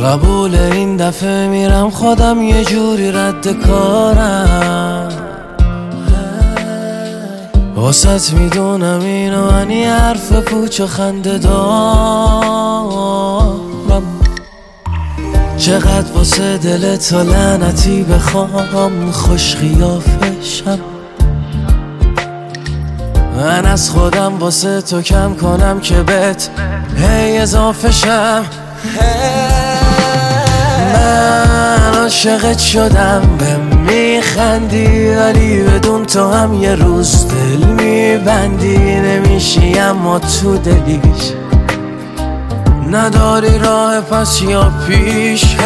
قبول این دفعه میرم خودم یه جوری رد کارم. واسط میدونم اینو من یه حرف پوچ و خنده دارم. چقدر واسه دل تا لعنتی بخوام خوش خیافشم. من از خودم واسه تو کم کنم که بهت هی اضافه شم. من عاشقت شدم به میخندی، ولی بدون تو هم یه روز دل میبندی. نمیشی اما تو دلیش نداری راه پس یا پیش.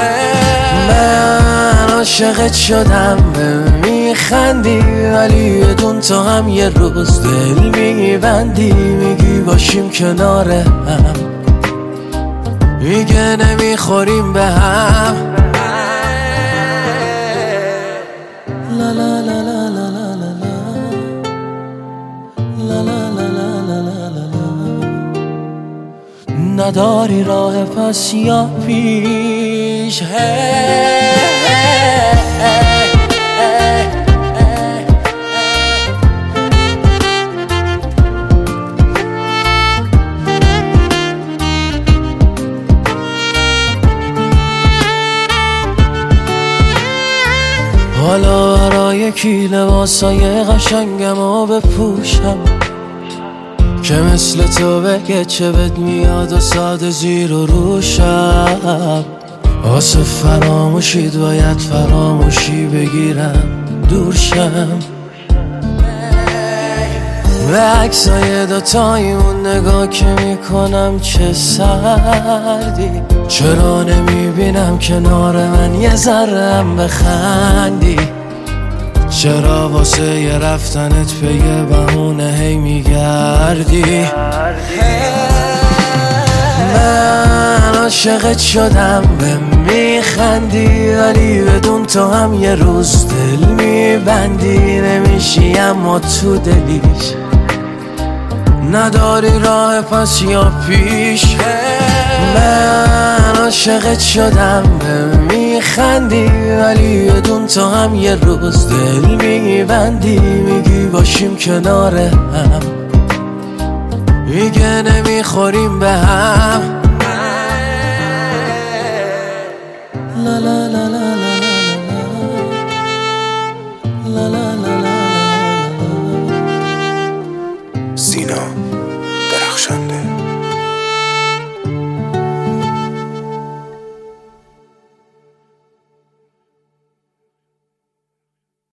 من عاشقت شدم به میخندی، ولی بدون تو هم یه روز دل میبندی. میگی باشیم کنار هم، میگه نمیخوریم به هم. لا لا لا لا لا لا لا لا لا لا لا لا. نداری راه پس یا پیش. حالا برای کی لباسای قشنگمو بپوشم که مثل تو بگه چه بد میاد و ساده زیر و روشم. واسه فراموشید باید فراموشی بگیرم دورشم. به عکسای دوتایمون نگاه که میکنم چه سردی. چرا نمیبینم کنار من یه ذره‌ام بخندی؟ چرا واسه یه رفتنت به یه بهونه هی میگردی؟ من عاشقت شدم به میخندی، ولی بدون تو هم یه روز دل میبندی. نمیشی اما تو دلیش نداری راه پس یا پیش. من عاشقت شدم به میخندی، ولی بدون تو هم یه روز دل میبندی. میگی باشیم کنار هم، میگه نمیخوریم به هم. لا لا لا لا لا لا لا. سینا درخشنده.